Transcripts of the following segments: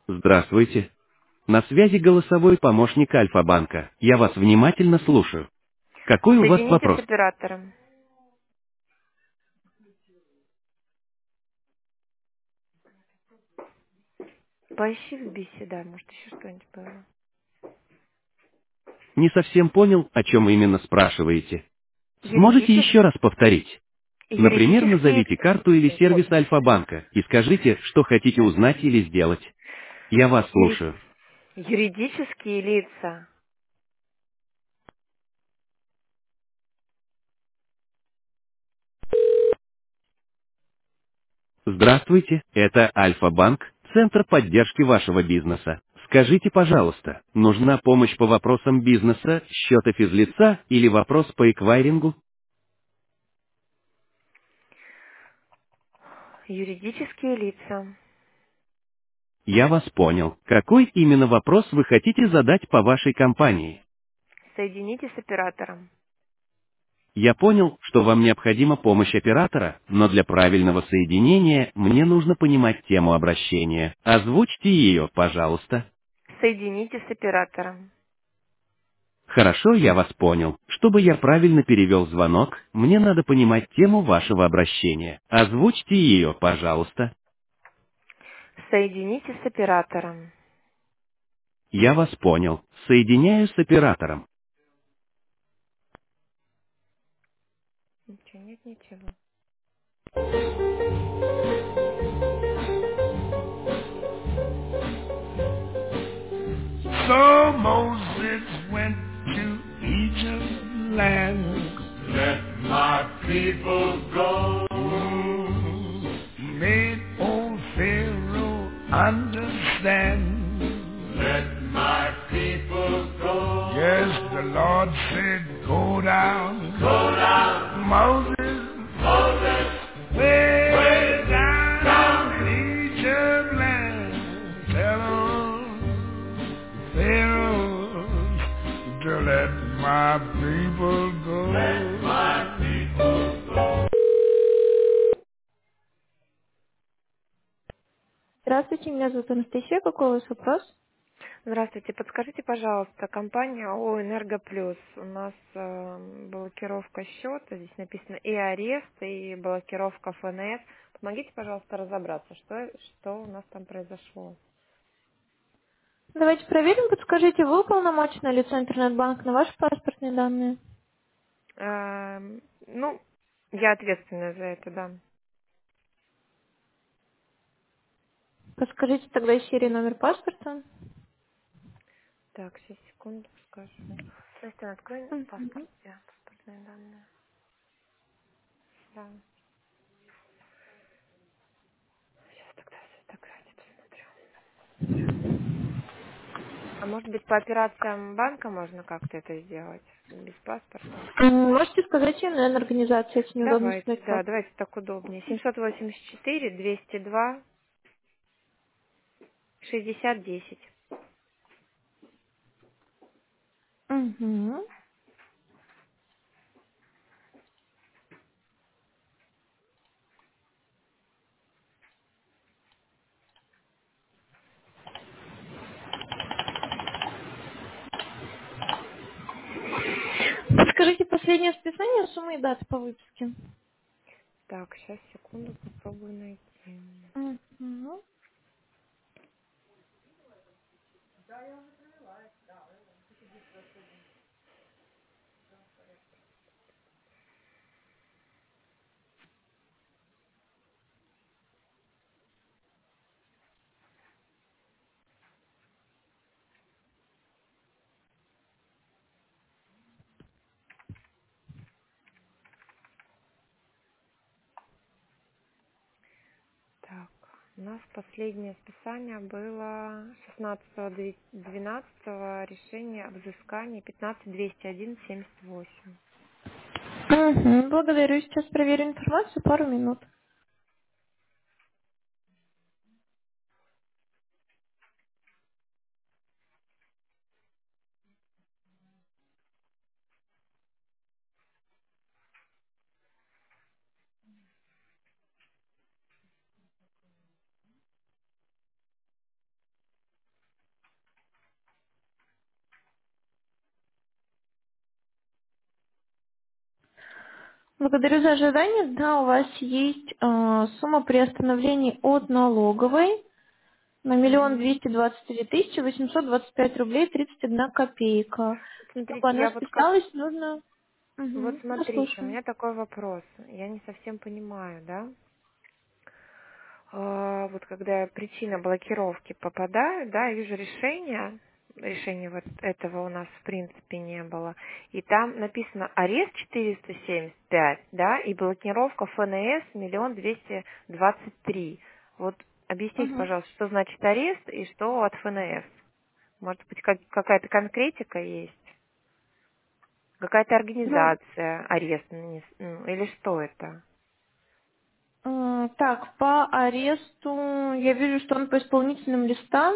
Здравствуйте. На связи голосовой помощник Альфа-банка. Я вас внимательно слушаю. Какой у вас Соедините с вопрос? оператором. Поищи в беседа, может еще что-нибудь было. Не совсем понял, о чем именно спрашиваете. Сможете Юридические, еще раз повторить? Например, юридические, назовите карту или сервис Альфа-банка и скажите, что хотите узнать или сделать. Я вас юри- слушаю. юридические лица. Здравствуйте, это Альфа-банк, центр поддержки вашего бизнеса. Скажите, пожалуйста, нужна помощь по вопросам бизнеса, счета физлица или вопрос по эквайрингу? Юридические лица. Я вас понял. Какой именно вопрос вы хотите задать по вашей компании? Соедините с оператором. Я понял, что вам необходима помощь оператора, но для правильного соединения мне нужно понимать тему обращения. Озвучьте ее, пожалуйста. Соедините с оператором. Хорошо, я вас понял. Чтобы я правильно перевел звонок, мне надо понимать тему вашего обращения. Озвучьте ее, пожалуйста. Соедините с оператором. Я вас понял. Соединяю с оператором. Ничего, нет ничего. So Moses went to Egypt land. Let my people go. He made old Pharaoh understand. Let my people go. Yes, the Lord said, go down. Go down. Moses. Moses. Way down in Egypt land. Tell 'em Pharaoh to let my people go. Let my people go. Здравствуйте, меня зовут Анастасия. Какой у вас вопрос? Здравствуйте, подскажите, пожалуйста, компания ООО «Энергоплюс». У нас блокировка счета, здесь написано и арест, и блокировка ФНС. Помогите, пожалуйста, разобраться, что у нас там произошло. Давайте проверим. Подскажите, вы уполномоченное лицо интернет-банк на ваши паспортные данные? Ну, я ответственна за это, да. Подскажите тогда серию номер паспорта. Так, сейчас, секунду, скажу. Настя, открой паспорт, Мгм. паспортные данные. Да. Сейчас тогда фотографии посмотрю. А может быть, по операциям банка можно как-то это сделать? Без паспорта? Можете сказать email организации, если неудобно Давайте, сказать да, как. давайте так удобнее. 784-202-60-10. Угу. Подскажите последнее списание суммы и даты по выписке. Так, сейчас, секунду, попробую найти. Угу. Так, у нас последнее списание было 16-12 решение о взыскании 15-201-78. Угу. Благодарю. Сейчас проверю информацию. Пару минут. Благодарю за ожидание. Да, у вас есть сумма при остановлении от налоговой на миллион Мгм. двести двадцать три тысячи 825 рублей 31 копейка. Чтобы Смотрите, она я вот как... списалась, нужно... Вот Угу, я смотрите, у слушаю. меня такой вопрос. Я не совсем понимаю, да? Вот когда я причина блокировки попадаю, да, я вижу решения вот этого у нас в принципе не было. И там написано арест 475, да, и блокировка ФНС 1 223 000. Вот объясните, Угу. пожалуйста, что значит арест и что от ФНС? Может быть, какая-то конкретика есть? Какая-то Ну, организация арест, или что это? так, по аресту я вижу, что он по исполнительным листам.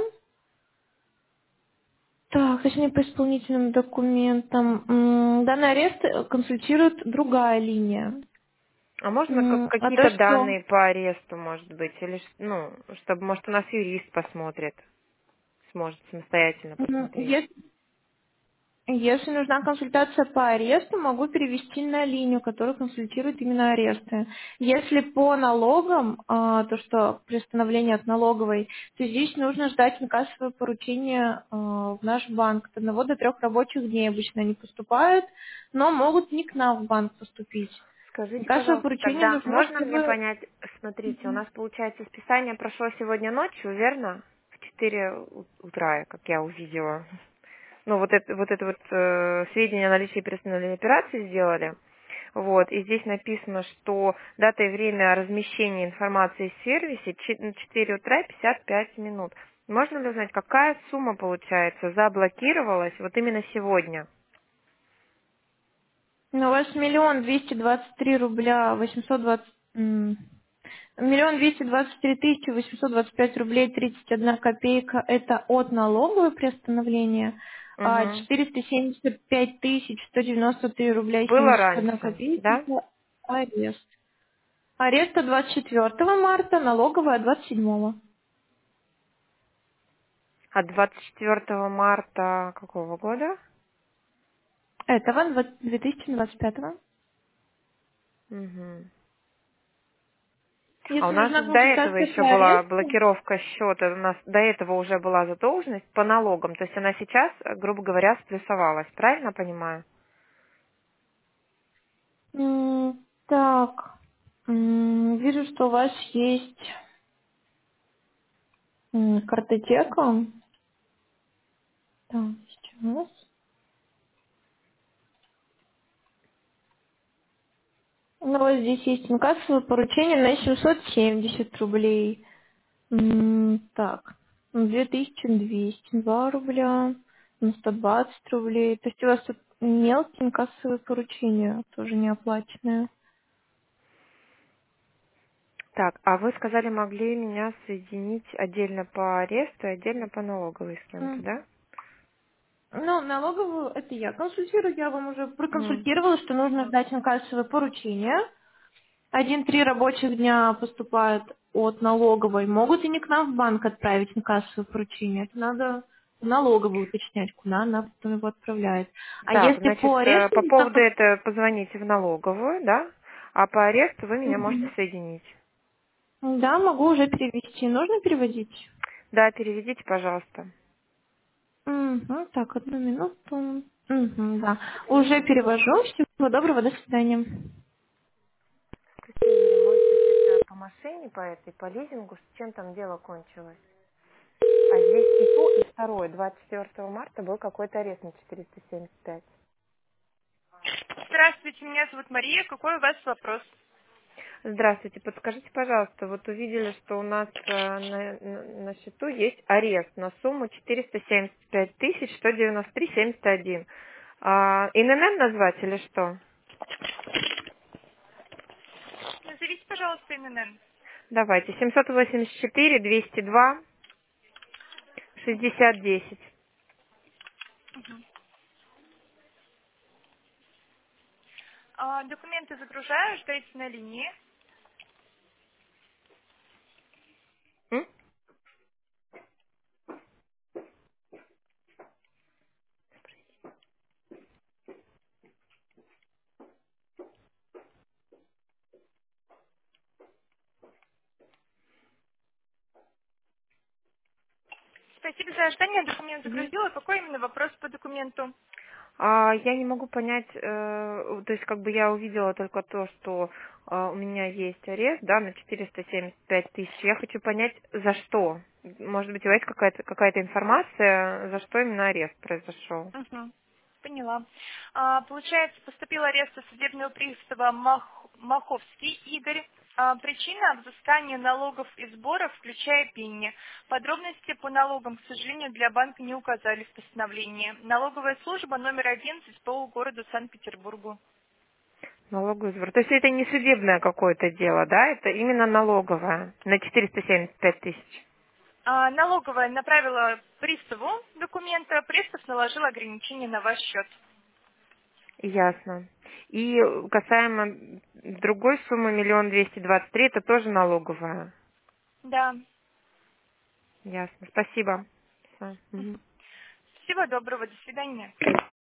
Так, точнее, по исполнительным документам. Данный арест консультирует другая линия. А можно А то, какие-то что данные по аресту, может быть, или, ну, чтобы, может, у нас юрист посмотрит, сможет самостоятельно посмотреть. если, если нужна консультация по аресту, могу перевести на линию, которая консультирует именно аресты. Если по налогам, то, что приостановление от налоговой, то здесь нужно ждать инкассовое поручение в наш банк. От 1 до 3 рабочих дней обычно они поступают, но могут не к нам в банк поступить. Скажите, Инкассовое пожалуйста, поручение тогда нужно, можно мне чтобы... понять, смотрите, у Мгм. нас, получается, списание прошло сегодня ночью, верно? В 4 утра, как я увидела. Ну, вот это сведения о наличии персональной операции сделали. Вот, и здесь написано, что дата и время размещения информации в сервисе 4 утра 55 минут. Можно ли узнать, какая сумма, получается, заблокировалась вот именно сегодня? Ну, у вас 1 223 рубля 820... 1 223 825 рублей 31 копейка это от налогового приостановления, а Угу. 475 193 рубля и Было 71 раньше, копейка да? это арест. Арест от 24 марта, налоговая от 27-го. От 24 марта какого года? Этого 2025-го. Угу. А у Если нас нужна до этого консультация еще по была аресту, блокировка счета, у нас до этого уже была задолженность по налогам, то есть она сейчас, грубо говоря, сплюсовалась, правильно понимаю? так, вижу, что у вас есть картотека. Так, сейчас. Ну, вот здесь есть инкассовое поручение на 770 рублей. Так, 2202 рубля, на 120 рублей. То есть у вас тут мелкие инкассовые поручения, тоже не оплаченные. Так, а вы сказали, могли меня соединить отдельно по аресту и отдельно по налоговой с кем-то, М. да? Ну, налоговую это я консультирую, я вам уже М. проконсультировала, что нужно ждать инкассовое поручение. 1-3 рабочих дня поступает от налоговой. Могут и не к нам в банк отправить инкассовое поручение. Это надо в налоговую уточнять, куда она потом его отправляет. А Так, если значит, по аресту, по так поводу как... этого позвоните в налоговую, да? А по аресту вы меня можете Мгм. соединить. Да, могу уже перевести. Нужно переводить? Да, переведите, пожалуйста. Мгм. Так, 1 минуту. Да. Уже перевожу. Всего доброго, до свидания. Кристина Юрьевна, может быть, это по машине, по этой, по лизингу, с чем там дело кончилось? А здесь и то, и второе. 24 марта был какой-то арест на 475. Здравствуйте, меня зовут Мария. Какой у вас вопрос? Здравствуйте, подскажите, пожалуйста, вот увидели, что у нас на счету есть арест на сумму 475 193,71. ИНН назвать или что? Назовите, пожалуйста, ИНН. Давайте, 784 202 6010. Документы загружаю, ждайте на линии. М? Спасибо за ожидание. Документ Мгм. загрузила. Какой именно вопрос по документу? Я не могу понять, то есть как бы я увидела только то, что у меня есть арест, да, на 475 тысяч. Я хочу понять, за что. Может быть, у вас есть какая-то информация, за что именно арест произошел. Угу. Поняла. Получается, поступил арест от судебного пристава Маховский Игорь. Причина взыскания налогов и сборов, включая пени. Подробности по налогам, к сожалению, для банка не указали в постановлении. Налоговая служба номер 11 по городу Санкт-Петербургу. Налоговый сбор. То есть это не судебное какое-то дело, да? Это именно налоговое на 475 тысяч. Налоговая направила приставу документы, пристав наложил ограничения на ваш счет. Ясно. И касаемо другой суммы 1 223 000, это тоже налоговая. Да. Ясно. Спасибо. Всё. Мгм. Всего доброго, до свидания.